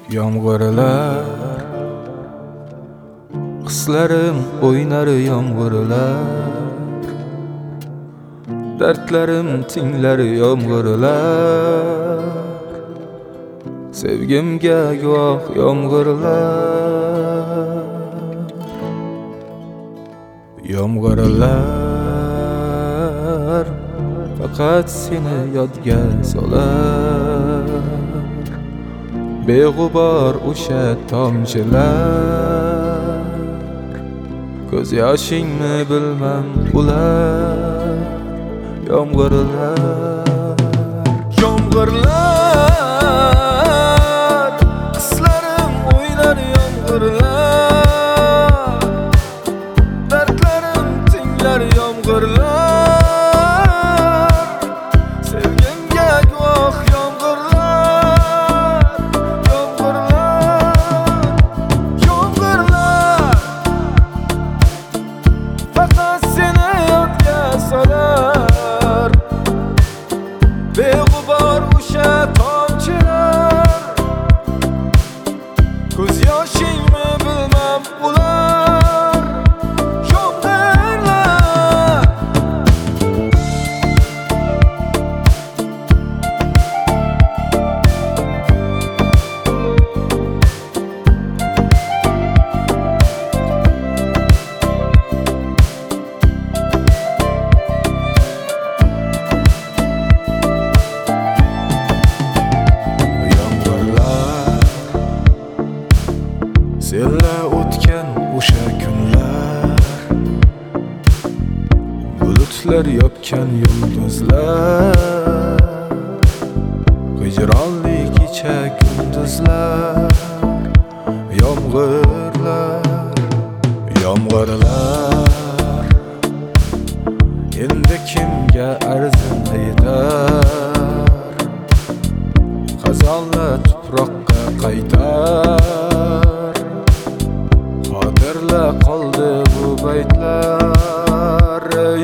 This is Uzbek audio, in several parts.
Yomg'irlar, hislarim o'ynar yomg'irlar, dardlarim tinglar yomg'irlar, sevgimga guvoh yomg'irlar. Yomg'irlar faqat seni yodga solar, beg'ubor o'sha tomchilar, ko'z yoshingmi bilmam ular. Yomg'irlar, hislarim o'ynar yomg'irlar, dardlarim tinglar yomg'irlar, sevgimga guvoh yomg'irlar. Yomg'irlar faqat seni yodga solar, beg'ubor o'sha tomchilar, ko'z yoshingmi bilmam ular. Yomg'irlar, senla o'tgan o'sha kunlar, bulutlar yopgan yulduzlar, hijronli kecha kunduzlar. Yomg'irlar endi kimga arzin aytar, xazonlar tuproqqa qaytar, xotirla qoldi bu baytlar.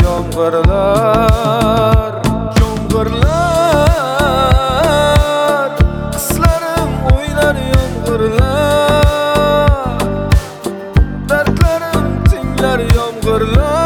Yomg'irlar, hislarim o'ynar yomg'irlar, dardlarim tinglar yomg'irlar.